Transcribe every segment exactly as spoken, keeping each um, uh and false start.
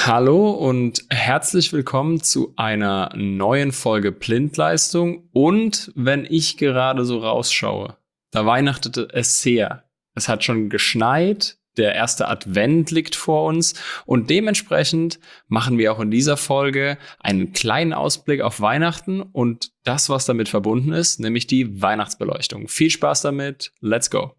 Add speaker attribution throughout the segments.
Speaker 1: Hallo und herzlich willkommen zu einer neuen Folge Blindleistung. Und wenn ich gerade so rausschaue, da weihnachtete es sehr. Es hat schon geschneit, der erste Advent liegt vor uns und dementsprechend machen wir auch in dieser Folge einen kleinen Ausblick auf Weihnachten und das, was damit verbunden ist, nämlich die Weihnachtsbeleuchtung. Viel Spaß damit, let's go!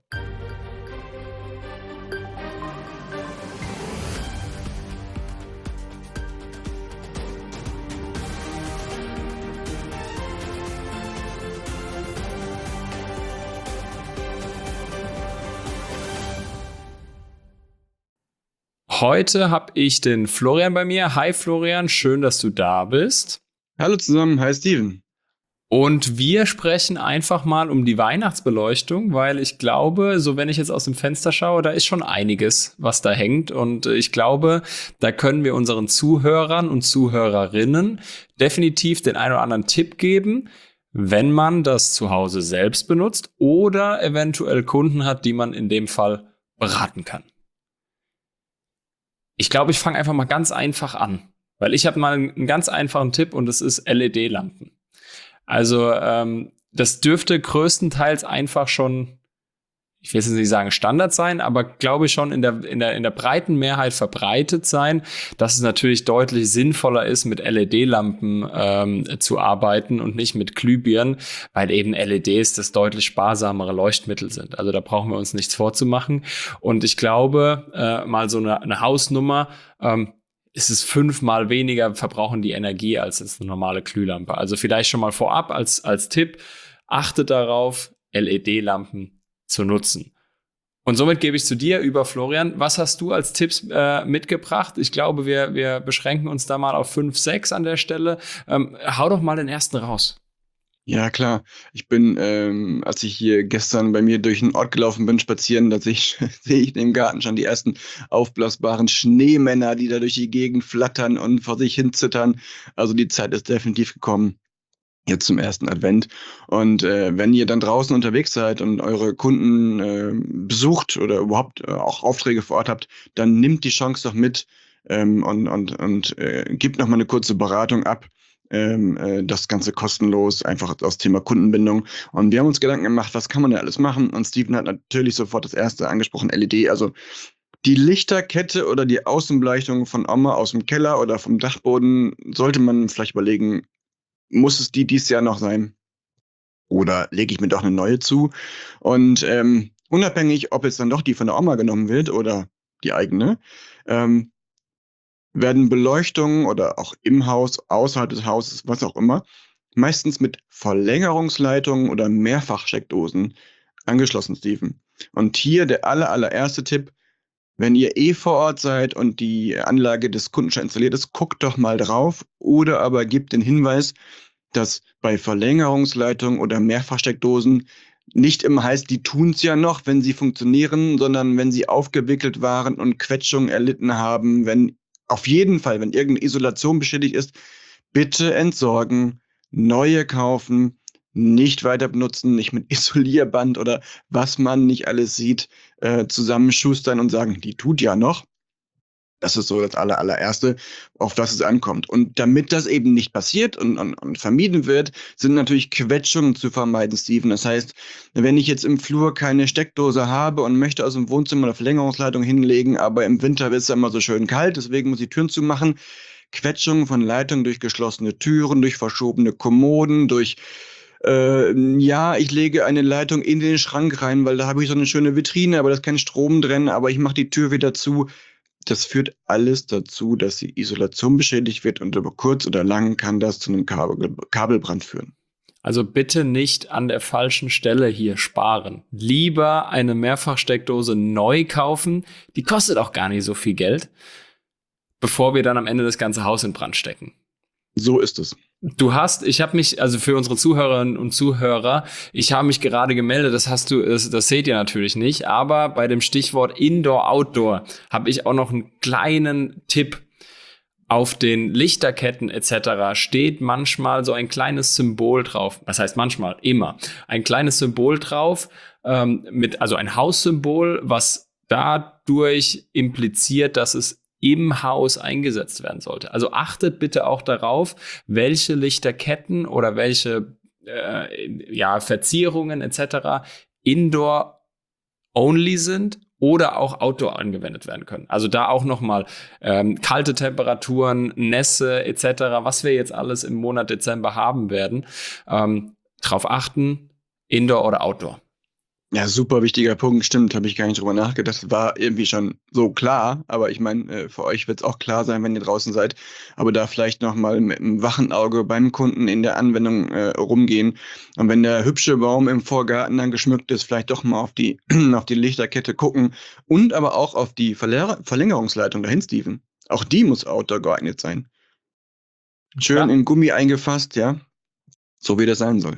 Speaker 1: Heute habe ich den Florian bei mir. Hi Florian, schön, dass du da bist.
Speaker 2: Hallo zusammen, hi Steven.
Speaker 1: Und wir sprechen einfach mal um die Weihnachtsbeleuchtung, weil ich glaube, so wenn ich jetzt aus dem Fenster schaue, da ist schon einiges, was da hängt. Und ich glaube, da können wir unseren Zuhörern und Zuhörerinnen definitiv den einen oder anderen Tipp geben, wenn man das zu Hause selbst benutzt oder eventuell Kunden hat, die man in dem Fall beraten kann. Ich glaube, ich fange einfach mal ganz einfach an, weil ich habe mal einen ganz einfachen Tipp und das ist L E D-Lampen. Also ähm, das dürfte größtenteils einfach schon, ich will jetzt nicht sagen Standard sein, aber glaube ich schon in der, in der, in der breiten Mehrheit verbreitet sein, dass es natürlich deutlich sinnvoller ist, mit L E D-Lampen ähm, zu arbeiten und nicht mit Glühbirnen, weil eben L E Ds das deutlich sparsamere Leuchtmittel sind. Also da brauchen wir uns nichts vorzumachen. Und ich glaube, äh, mal so eine, eine Hausnummer, ähm, ist es fünfmal weniger verbrauchen die Energie als jetzt eine normale Glühlampe. Also vielleicht schon mal vorab als, als Tipp, achtet darauf, L E D-Lampen zu nutzen. Und somit gebe ich zu dir über, Florian. Was hast du als Tipps äh, mitgebracht? Ich glaube, wir, wir beschränken uns da mal auf fünf, sechs an der Stelle. Ähm, hau doch mal den ersten raus.
Speaker 2: Ja, klar. Ich bin, ähm, als ich hier gestern bei mir durch den Ort gelaufen bin, spazieren, da sehe ich, sehe ich im Garten schon die ersten aufblasbaren Schneemänner, die da durch die Gegend flattern und vor sich hin zittern. Also die Zeit ist definitiv gekommen. Jetzt zum ersten Advent. Und äh, wenn ihr dann draußen unterwegs seid und eure Kunden äh, besucht oder überhaupt äh, auch Aufträge vor Ort habt, dann nimmt die Chance doch mit ähm, und, und, und äh, gebt noch mal eine kurze Beratung ab. Ähm, äh, das Ganze kostenlos, einfach aus Thema Kundenbindung. Und wir haben uns Gedanken gemacht, was kann man da alles machen? Und Steven hat natürlich sofort das erste angesprochen, L E D. Also die Lichterkette oder die Außenbeleuchtung von Oma aus dem Keller oder vom Dachboden sollte man vielleicht überlegen, muss es die dieses Jahr noch sein? Oder lege ich mir doch eine neue zu? Und ähm, unabhängig, ob jetzt dann doch die von der Oma genommen wird oder die eigene, ähm, werden Beleuchtungen oder auch im Haus, außerhalb des Hauses, was auch immer, meistens mit Verlängerungsleitungen oder Mehrfachsteckdosen angeschlossen, Steven. Und hier der aller, allererste Tipp: Wenn ihr eh vor Ort seid und die Anlage des Kunden schon installiert ist, guckt doch mal drauf oder aber gebt den Hinweis, dass bei Verlängerungsleitungen oder Mehrfachsteckdosen nicht immer heißt, die tun es ja noch, wenn sie funktionieren, sondern wenn sie aufgewickelt waren und Quetschungen erlitten haben, wenn auf jeden Fall, wenn irgendeine Isolation beschädigt ist, bitte entsorgen, neue kaufen, nicht weiter benutzen, nicht mit Isolierband oder was man nicht alles sieht, äh, zusammenschustern und sagen, die tut ja noch. Das ist so das aller, allererste, auf das es ankommt. Und damit das eben nicht passiert und, und, und vermieden wird, sind natürlich Quetschungen zu vermeiden, Steven. Das heißt, wenn ich jetzt im Flur keine Steckdose habe und möchte aus dem Wohnzimmer eine Verlängerungsleitung hinlegen, aber im Winter ist es immer so schön kalt, deswegen muss ich Türen zumachen, Quetschungen von Leitungen durch geschlossene Türen, durch verschobene Kommoden, durch äh, ja, ich lege eine Leitung in den Schrank rein, weil da habe ich so eine schöne Vitrine, aber da ist kein Strom drin, aber ich mache die Tür wieder zu. Das führt alles dazu, dass die Isolation beschädigt wird und über kurz oder lang kann das zu einem Kabel Kabelbrand führen.
Speaker 1: Also bitte nicht an der falschen Stelle hier sparen. Lieber eine Mehrfachsteckdose neu kaufen. Die kostet auch gar nicht so viel Geld, bevor wir dann am Ende das ganze Haus in Brand stecken.
Speaker 2: So ist es.
Speaker 1: Du hast, ich habe mich, also für unsere Zuhörerinnen und Zuhörer, ich habe mich gerade gemeldet, das hast du, das, das seht ihr natürlich nicht, aber bei dem Stichwort Indoor-Outdoor habe ich auch noch einen kleinen Tipp. Auf den Lichterketten et cetera steht manchmal so ein kleines Symbol drauf. Was heißt manchmal? Immer. Ein kleines Symbol drauf, ähm, mit, also ein Haussymbol, was dadurch impliziert, dass es im Haus eingesetzt werden sollte. Also achtet bitte auch darauf, welche Lichterketten oder welche äh, ja, Verzierungen et cetera indoor only sind oder auch outdoor angewendet werden können. Also da auch nochmal ähm, kalte Temperaturen, Nässe et cetera, was wir jetzt alles im Monat Dezember haben werden, ähm, drauf achten, indoor oder outdoor.
Speaker 2: Ja, super wichtiger Punkt, stimmt, habe ich gar nicht drüber nachgedacht. War irgendwie schon so klar, aber ich meine, äh, für euch wird es auch klar sein, wenn ihr draußen seid. Aber da vielleicht nochmal mit einem wachen Auge beim Kunden in der Anwendung äh, rumgehen. Und wenn der hübsche Baum im Vorgarten dann geschmückt ist, vielleicht doch mal auf die, auf die Lichterkette gucken und aber auch auf die Verlänger Verlängerungsleitung dahin, Steven. Auch die muss outdoor geeignet sein. Schön
Speaker 1: Ja.
Speaker 2: in Gummi eingefasst, ja, so wie das sein soll.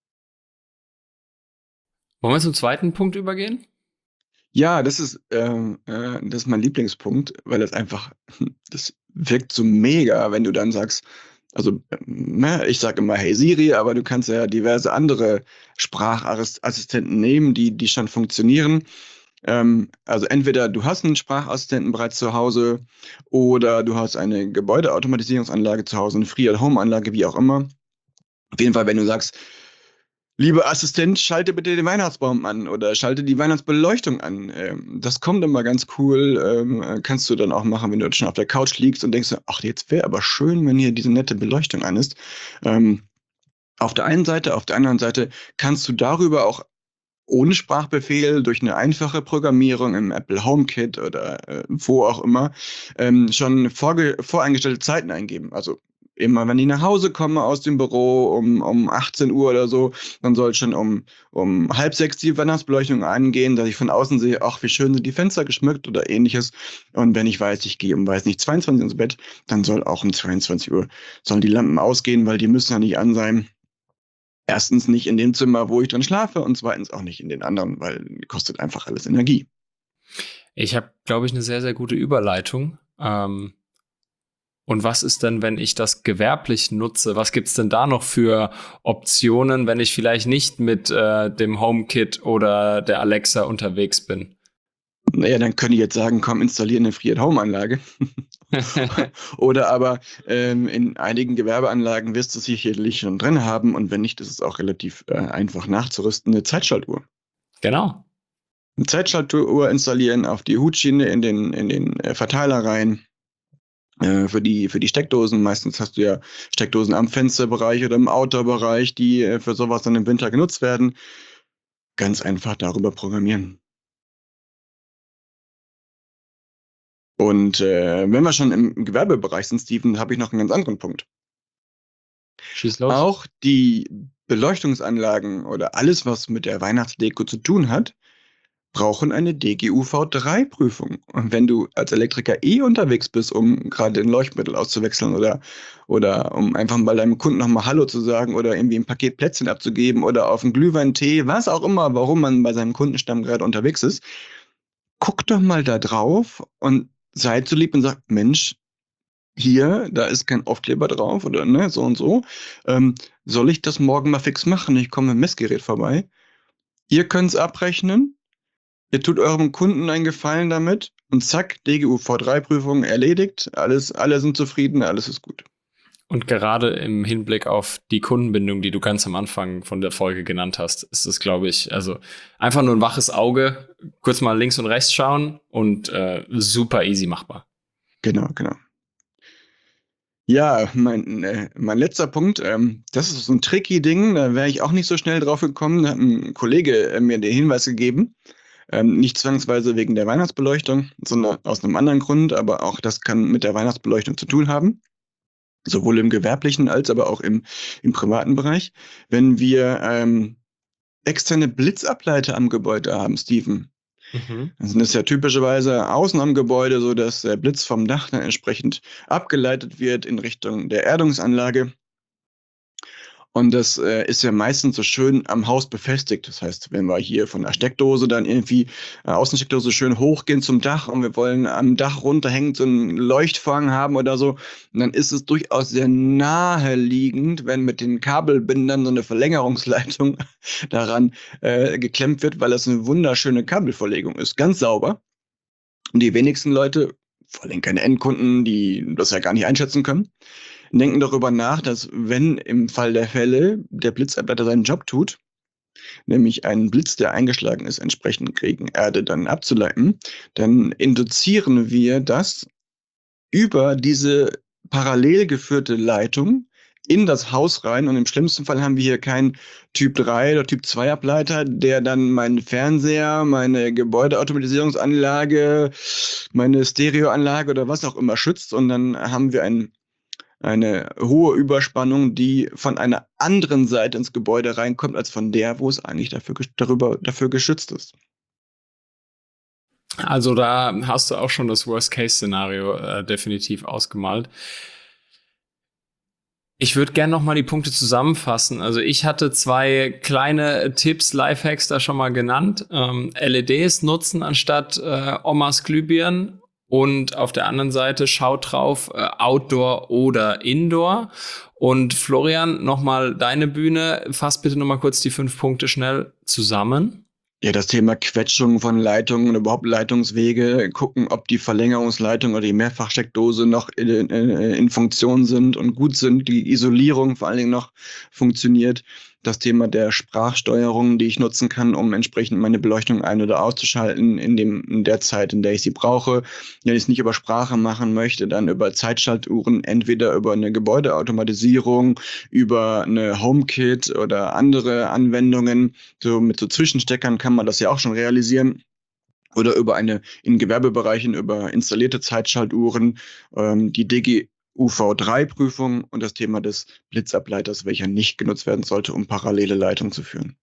Speaker 1: Wollen wir zum zweiten Punkt übergehen?
Speaker 2: Ja, das ist, ähm, äh, das ist mein Lieblingspunkt, weil das einfach, das wirkt so mega, wenn du dann sagst, also, ähm, ne, ich sage immer Hey Siri, aber du kannst ja diverse andere Sprachassistenten nehmen, die, die schon funktionieren. Ähm, also entweder du hast einen Sprachassistenten bereits zu Hause oder du hast eine Gebäudeautomatisierungsanlage zu Hause, eine Free-at-Home-Anlage, wie auch immer. Auf jeden Fall, wenn du sagst, lieber Assistent, schalte bitte den Weihnachtsbaum an oder schalte die Weihnachtsbeleuchtung an. Ähm, das kommt immer ganz cool. Ähm, kannst du dann auch machen, wenn du schon auf der Couch liegst und denkst, ach, jetzt wäre aber schön, wenn hier diese nette Beleuchtung an ist. Ähm, auf der einen Seite, auf der anderen Seite kannst du darüber auch ohne Sprachbefehl durch eine einfache Programmierung im Apple HomeKit oder äh, wo auch immer ähm, schon vorge voreingestellte Zeiten eingeben. Also immer, wenn ich nach Hause komme aus dem Büro um, um achtzehn Uhr oder so, dann soll schon um, um halb sechs die Weihnachtsbeleuchtung angehen, dass ich von außen sehe, ach, wie schön sind die Fenster geschmückt oder ähnliches. Und wenn ich weiß, ich gehe um, weiß nicht, zweiundzwanzig Uhr ins Bett, dann soll auch um zweiundzwanzig Uhr sollen die Lampen ausgehen, weil die müssen ja nicht an sein. Erstens nicht in dem Zimmer, wo ich drin schlafe und zweitens auch nicht in den anderen, weil kostet einfach alles Energie.
Speaker 1: Ich habe, glaube ich, eine sehr, sehr gute Überleitung. Ähm, und was ist denn, wenn ich das gewerblich nutze? Was gibt's denn da noch für Optionen, wenn ich vielleicht nicht mit äh, dem HomeKit oder der Alexa unterwegs bin?
Speaker 2: Naja, dann könnte ich jetzt sagen, komm, installiere eine Free-at-Home-Anlage. Oder aber ähm, in einigen Gewerbeanlagen wirst du es sicherlich schon drin haben und wenn nicht, ist es auch relativ äh, einfach nachzurüsten, eine Zeitschaltuhr.
Speaker 1: Genau.
Speaker 2: Eine Zeitschaltuhr installieren, auf die Hutschiene in den, in den äh, Verteiler rein. Äh, für die, für die Steckdosen. Meistens hast du ja Steckdosen am Fensterbereich oder im Outdoor-Bereich, die äh, für sowas dann im Winter genutzt werden. Ganz einfach darüber programmieren. Und äh, wenn wir schon im Gewerbebereich sind, Steven, habe ich noch einen ganz anderen Punkt.
Speaker 1: Schieß los.
Speaker 2: Auch die Beleuchtungsanlagen oder alles, was mit der Weihnachtsdeko zu tun hat, brauchen eine D G U V drei Prüfung. Und wenn du als Elektriker eh unterwegs bist, um gerade ein Leuchtmittel auszuwechseln oder, oder um einfach mal deinem Kunden nochmal Hallo zu sagen oder irgendwie ein Paket Plätzchen abzugeben oder auf einen Glühweintee, was auch immer, warum man bei seinem Kundenstamm gerade unterwegs ist, guck doch mal da drauf und seid so lieb und sagt, Mensch, hier, da ist kein Aufkleber drauf oder ne, so und so. Ähm, soll ich das morgen mal fix machen? Ich komme mit dem Messgerät vorbei. Ihr könnt es abrechnen. Ihr tut eurem Kunden einen Gefallen damit und zack, D G U V drei Prüfung erledigt. Alles, alle sind zufrieden, alles ist gut.
Speaker 1: Und gerade im Hinblick auf die Kundenbindung, die du ganz am Anfang von der Folge genannt hast, ist es, glaube ich, also einfach nur ein waches Auge, kurz mal links und rechts schauen und äh, super easy machbar.
Speaker 2: Genau, genau. Ja, mein, äh, mein letzter Punkt, ähm, das ist so ein tricky Ding, da wäre ich auch nicht so schnell drauf gekommen. Da hat ein Kollege äh, mir den Hinweis gegeben. Ähm, nicht zwangsweise wegen der Weihnachtsbeleuchtung, sondern aus einem anderen Grund, aber auch das kann mit der Weihnachtsbeleuchtung zu tun haben. Sowohl im gewerblichen als aber auch im, im privaten Bereich. Wenn wir ähm, externe Blitzableiter am Gebäude haben, Steven,
Speaker 1: Mhm.
Speaker 2: dann ist ja typischerweise außen am Gebäude so, dass der Blitz vom Dach dann entsprechend abgeleitet wird in Richtung der Erdungsanlage. Und das äh, ist ja meistens so schön am Haus befestigt. Das heißt, wenn wir hier von der Steckdose dann irgendwie äh, Außensteckdose schön hochgehen zum Dach und wir wollen am Dach runterhängend so einen Leuchtfang haben oder so, dann ist es durchaus sehr naheliegend, wenn mit den Kabelbindern so eine Verlängerungsleitung daran äh, geklemmt wird, weil das eine wunderschöne Kabelverlegung ist. Ganz sauber. Und die wenigsten Leute vor allem keine Endkunden, die das ja gar nicht einschätzen können, denken darüber nach, dass wenn im Fall der Fälle der Blitzableiter seinen Job tut, nämlich einen Blitz, der eingeschlagen ist, entsprechend gegen Erde dann abzuleiten, dann induzieren wir das über diese parallel geführte Leitung in das Haus rein, und im schlimmsten Fall haben wir hier keinen Typ drei oder Typ zwei Ableiter, der dann meinen Fernseher, meine Gebäudeautomatisierungsanlage, meine Stereoanlage oder was auch immer schützt, und dann haben wir ein, eine hohe Überspannung, die von einer anderen Seite ins Gebäude reinkommt, als von der, wo es eigentlich dafür, darüber, dafür geschützt ist.
Speaker 1: Also da hast du auch schon das Worst-Case-Szenario äh, definitiv ausgemalt. Ich würde gerne noch mal die Punkte zusammenfassen. Also ich hatte zwei kleine Tipps, Lifehacks da schon mal genannt. Ähm, L E Ds nutzen anstatt äh, Omas Glühbirnen. Und auf der anderen Seite schaut drauf, äh, Outdoor oder Indoor. Und Florian, noch mal deine Bühne. Fass bitte noch mal kurz die fünf Punkte schnell zusammen.
Speaker 2: Ja, das Thema Quetschung von Leitungen und überhaupt Leitungswege, gucken, ob die Verlängerungsleitung oder die Mehrfachsteckdose noch in, in, in Funktion sind und gut sind, die Isolierung vor allen Dingen noch funktioniert. Das Thema der Sprachsteuerung, die ich nutzen kann, um entsprechend meine Beleuchtung ein- oder auszuschalten in, dem, in der Zeit, in der ich sie brauche. Wenn ich es nicht über Sprache machen möchte, dann über Zeitschaltuhren, entweder über eine Gebäudeautomatisierung, über eine HomeKit oder andere Anwendungen. So mit so Zwischensteckern kann man das ja auch schon realisieren. Oder über eine, in Gewerbebereichen, über installierte Zeitschaltuhren, ähm, die D G U V drei Prüfung und das Thema des Blitzableiters, welcher nicht genutzt werden sollte, um parallele Leitungen zu führen.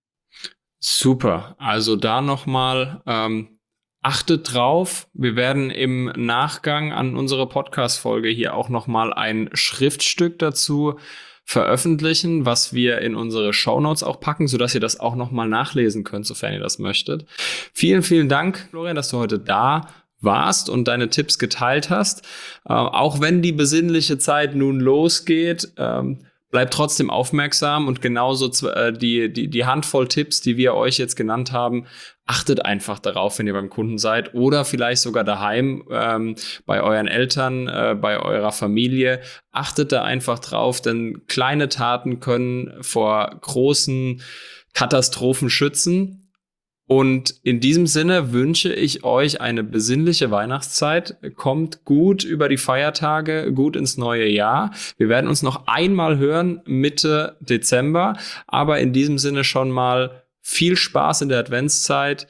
Speaker 1: Super. Also da nochmal, ähm, achtet drauf. Wir werden im Nachgang an unsere Podcast-Folge hier auch nochmal ein Schriftstück dazu veröffentlichen, was wir in unsere Shownotes auch packen, sodass ihr das auch nochmal nachlesen könnt, sofern ihr das möchtet. Vielen, vielen Dank, Florian, dass du heute da warst und deine Tipps geteilt hast. Äh, auch wenn die besinnliche Zeit nun losgeht, ähm, bleibt trotzdem aufmerksam und genauso äh, die, die, die Handvoll Tipps, die wir euch jetzt genannt haben, achtet einfach darauf, wenn ihr beim Kunden seid oder vielleicht sogar daheim ähm, bei euren Eltern, äh, bei eurer Familie. Achtet da einfach drauf, denn kleine Taten können vor großen Katastrophen schützen. Und in diesem Sinne wünsche ich euch eine besinnliche Weihnachtszeit. Kommt gut über die Feiertage, gut ins neue Jahr. Wir werden uns noch einmal hören Mitte Dezember. Aber in diesem Sinne schon mal viel Spaß in der Adventszeit.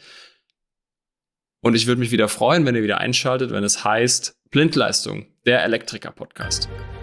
Speaker 1: Und ich würde mich wieder freuen, wenn ihr wieder einschaltet, wenn es heißt Blindleistung, der Elektriker-Podcast.